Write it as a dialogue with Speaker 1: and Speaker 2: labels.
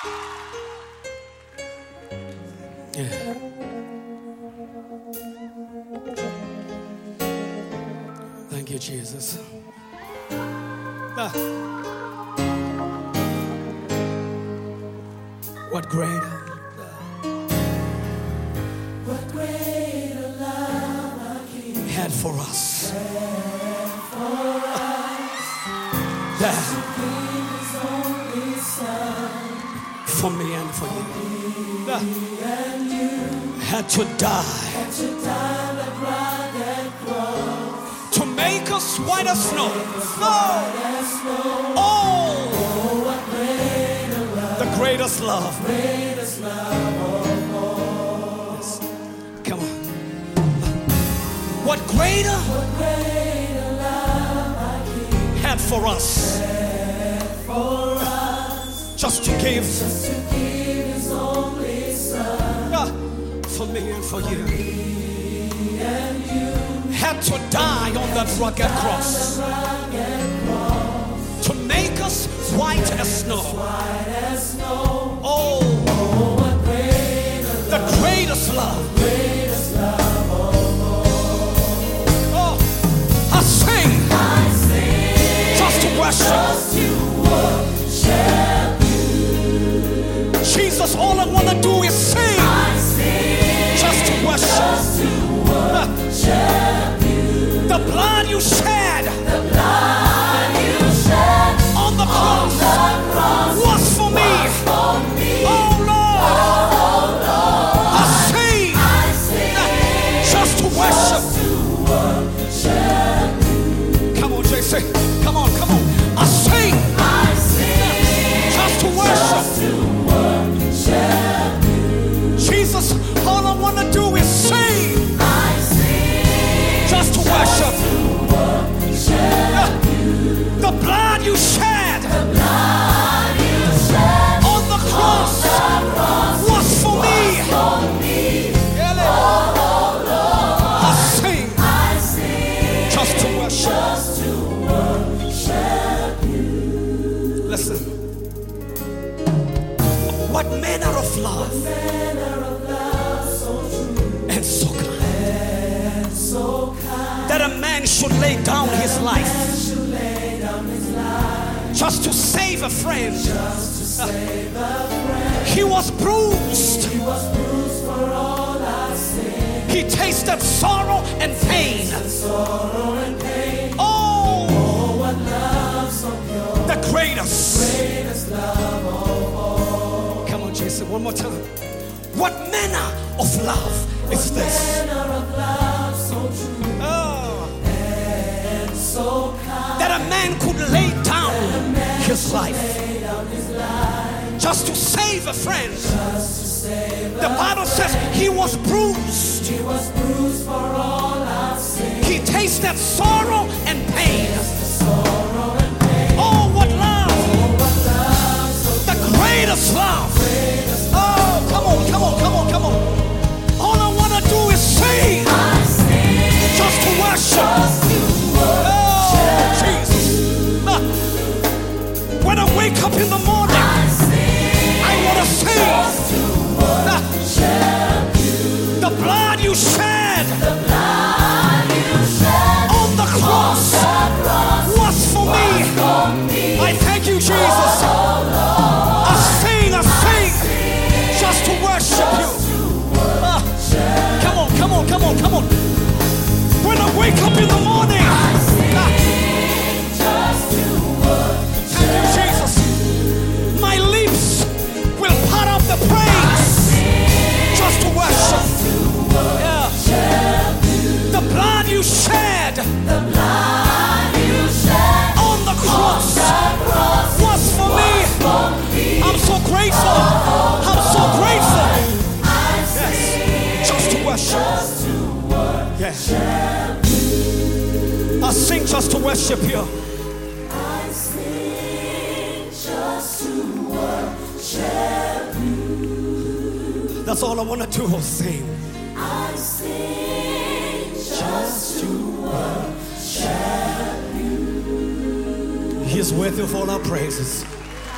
Speaker 1: Yeah. Thank you, Jesus. What greater?
Speaker 2: What greater love our King
Speaker 1: had for us.
Speaker 2: to give His only Son,
Speaker 1: For me and for you.
Speaker 2: and you
Speaker 1: Had to die
Speaker 2: had to die like rugged cross.
Speaker 1: to make us white as snow.
Speaker 2: As snow.
Speaker 1: Oh,
Speaker 2: What greater love,
Speaker 1: the greatest love.
Speaker 2: greatest love of all.
Speaker 1: Yes. Come on. What greater
Speaker 2: What greater love our King
Speaker 1: had for us
Speaker 2: for us,
Speaker 1: just to give
Speaker 2: just to give His only Son,
Speaker 1: for me and for you.
Speaker 2: and you
Speaker 1: Had to die on that rugged cross
Speaker 2: rugged cross,
Speaker 1: to make us white as snow.
Speaker 2: white as snow.
Speaker 1: Oh,
Speaker 2: What greater
Speaker 1: the greatest love.
Speaker 2: greatest love of all.
Speaker 1: Oh, I sing
Speaker 2: I sing
Speaker 1: just to worship
Speaker 2: just to worship
Speaker 1: Jesus. All I want to do is sing
Speaker 2: I sing
Speaker 1: just to worship.
Speaker 2: just to worship
Speaker 1: The blood you shed
Speaker 2: the blood you shed
Speaker 1: on the
Speaker 2: on
Speaker 1: cross
Speaker 2: the cross
Speaker 1: was for me.
Speaker 2: for me.
Speaker 1: Oh Lord, I sing
Speaker 2: I sing
Speaker 1: just to worship.
Speaker 2: to worship
Speaker 1: Come on, JC. Come on, come on. I sing
Speaker 2: I sing
Speaker 1: just to worship.
Speaker 2: to worship
Speaker 1: Jesus, all I want to do is sing
Speaker 2: I sing
Speaker 1: just to worship.
Speaker 2: worship
Speaker 1: The blood you shed
Speaker 2: blood you shed
Speaker 1: on the cross was for me.
Speaker 2: for me.
Speaker 1: I sing
Speaker 2: I sing
Speaker 1: just to worship.
Speaker 2: just to worship
Speaker 1: Listen. What manner of love
Speaker 2: manner of love so true
Speaker 1: and so kind
Speaker 2: and so kind.
Speaker 1: that a man should lay down his life
Speaker 2: Should lay down his life
Speaker 1: just to save a friend.
Speaker 2: just to save a friend.
Speaker 1: He was bruised.
Speaker 2: He was bruised for all our sin,
Speaker 1: He tasted sorrow and pain.
Speaker 2: sorrow and pain.
Speaker 1: Oh,
Speaker 2: Oh, what love so pure,
Speaker 1: the greatest.
Speaker 2: greatest love of all.
Speaker 1: Come on, Jason, one more time. What manner of love is this?
Speaker 2: Manner of love so true
Speaker 1: Oh,
Speaker 2: and so kind.
Speaker 1: that a man could lay down his life
Speaker 2: Lay down his life
Speaker 1: just to save a friend.
Speaker 2: just to save
Speaker 1: The Bible says he was bruised.
Speaker 2: He was bruised for all our sin,
Speaker 1: He tasted sorrow and pain.
Speaker 2: sorrow and pain.
Speaker 1: Oh, what love!
Speaker 2: What love so
Speaker 1: The greatest love.
Speaker 2: greatest.
Speaker 1: Oh, come on, come on, come on, come on. All I want to do is sing
Speaker 2: I sing
Speaker 1: just to worship.
Speaker 2: just to
Speaker 1: Oh, Jesus. When I wake up in the morning,
Speaker 2: I sing
Speaker 1: I want to sing.
Speaker 2: just to worship
Speaker 1: The blood you shed
Speaker 2: the blood you shed
Speaker 1: on the cross
Speaker 2: the cross
Speaker 1: was for me.
Speaker 2: for me.
Speaker 1: I thank you, Jesus. I sing just to worship you. Come on, come on, come on, come on. When I wake up in the morning,
Speaker 2: Just to
Speaker 1: thank you, Jesus. My lips will part up the praise just to worship. Yeah. The blood you shed
Speaker 2: the blood you shed
Speaker 1: on the cross was for me.
Speaker 2: for me.
Speaker 1: I'm so grateful. I'm so grateful.
Speaker 2: I
Speaker 1: Yes. Just to worship. Yes. I sing just to worship you.
Speaker 2: I sing just to worship you.
Speaker 1: That's all I want to do is sing.
Speaker 2: I sing just to worship.
Speaker 1: He is worthy of all our praises.